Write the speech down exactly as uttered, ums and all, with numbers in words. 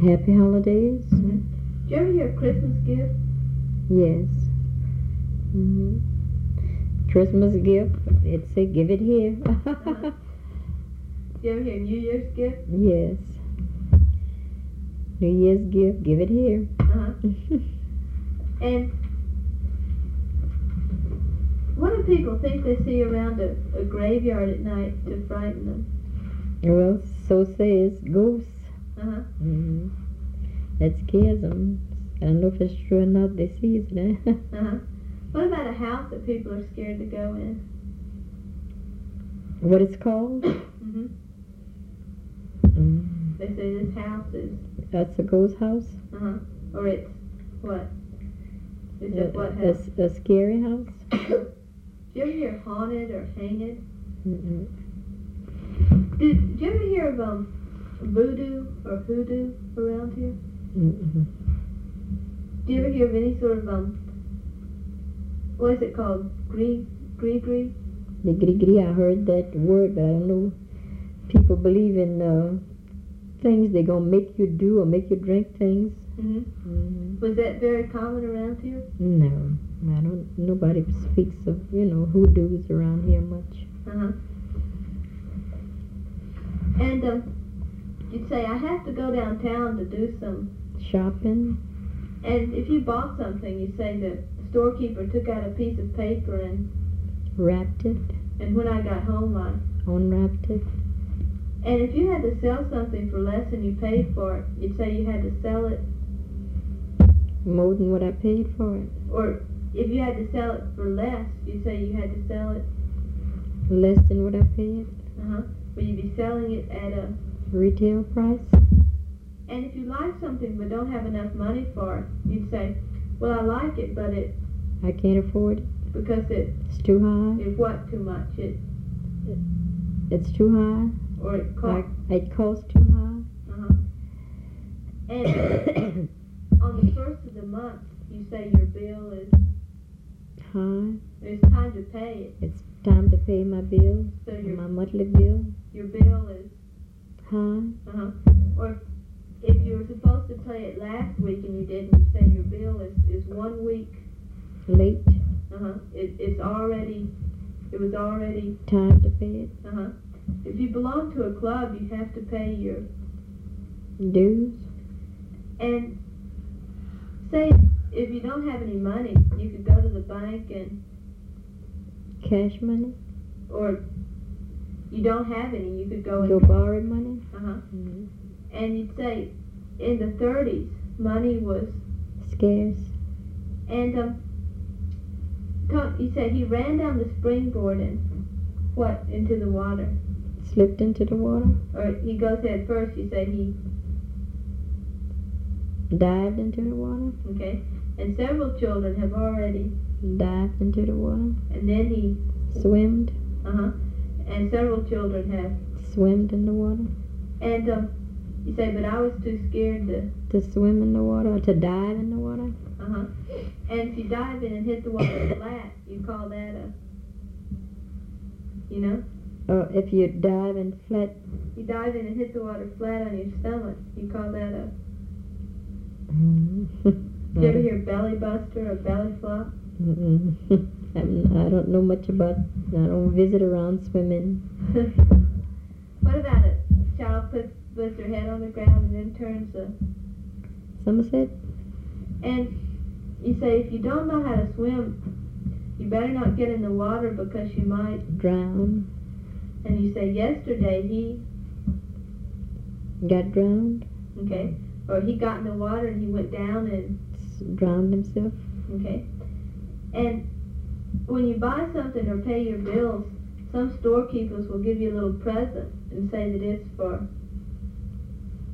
Happy holidays. Mm-hmm. Did you ever hear Christmas gift? Yes. Mm-hmm. Christmas gift. It say give it here. Uh-huh. Did you ever hear New Year's gift? Yes. New Year's gift. Give it here. Uh-huh. And what do people think they see around a, a graveyard at night to frighten them? Well, so says ghosts. Uh-huh. Mm-hmm. That scares them. I don't know if it's true or not. They see it. Uh-huh. What about a house that people are scared to go in? What it's called? Mm-hmm. Mm. They say this house is... That's a ghost house? Uh-huh. Or it's what? They A, said what a, house? a scary house? Did you ever hear haunted or haunted? Mm-mm. Did, did you ever hear of um, voodoo or hoodoo around here? Mm-mm. Do you ever hear of any sort of, um, what is it called? Gree, gree, gree? The gri-gri, I heard that word, but I don't know. People believe in uh, things they're going to make you do or make you drink things. Mm-hmm. Mm-hmm. Was that very common around here? No, I don't. Nobody speaks of, you know, hoodoos around here much. Uh-huh. And um, you'd say, I have to go downtown to do some Shopping? And if you bought something, you say the storekeeper took out a piece of paper and Wrapped it? and when I got home, I... Unwrapped it? And if you had to sell something for less than you paid for it, you'd say you had to sell it, More than what I paid for it? or if you had to sell it for less, you'd say you had to sell it, Less than what I paid? uh-huh, but you'd be selling it at a... Retail price? And if you like something but don't have enough money for it, you'd say, well, I like it, but it, I can't afford it. because it, It's too high. it what too much, it, It's too high. or it Like, cost, it costs too high. uh-huh. And on the first of the month, you say your bill is, High. it's time to pay it, It's time to pay my bill. so your, My monthly bill. your bill is, High. uh-huh, or if you were supposed to pay it last week and you didn't, you say your bill is, is one week, Late. uh-huh, it, it's already, it was already, Time to pay it. uh-huh. If you belong to a club, you have to pay your, Dues. and say if you don't have any money, you could go to the bank and, Cash money. or you don't have any, you could go and, Go borrow money. uh-huh, Mm-hmm. and you'd say in the thirties, money was, Scarce. and um, talk, you say he ran down the springboard and what, into the water, Slipped into the water. or he goes head first, you say he, Dived into the water. okay, and several children have already, Dived into the water. and then he, Swimmed. uh-huh, and several children have, Swimmed in the water. and um, you say, but I was too scared to, To swim in the water. Or to dive in the water. uh-huh, and if you dive in and hit the water flat, you call that a, you know, Or if you dive in flat. you dive in and hit the water flat on your stomach, you call that a, Mm-hmm. did you ever hear belly buster or belly flop? Mm-mm. I'm- I don't know much about. I don't visit around swimming. What about a child puts, puts their head on the ground and then turns the, Somerset. and you say if you don't know how to swim, you better not get in the water because you might, Drowned. and you say yesterday he, Got drowned. okay, or he got in the water and he went down and, S- Drowned himself. okay, and when you buy something or pay your bills, some storekeepers will give you a little present and say that it's for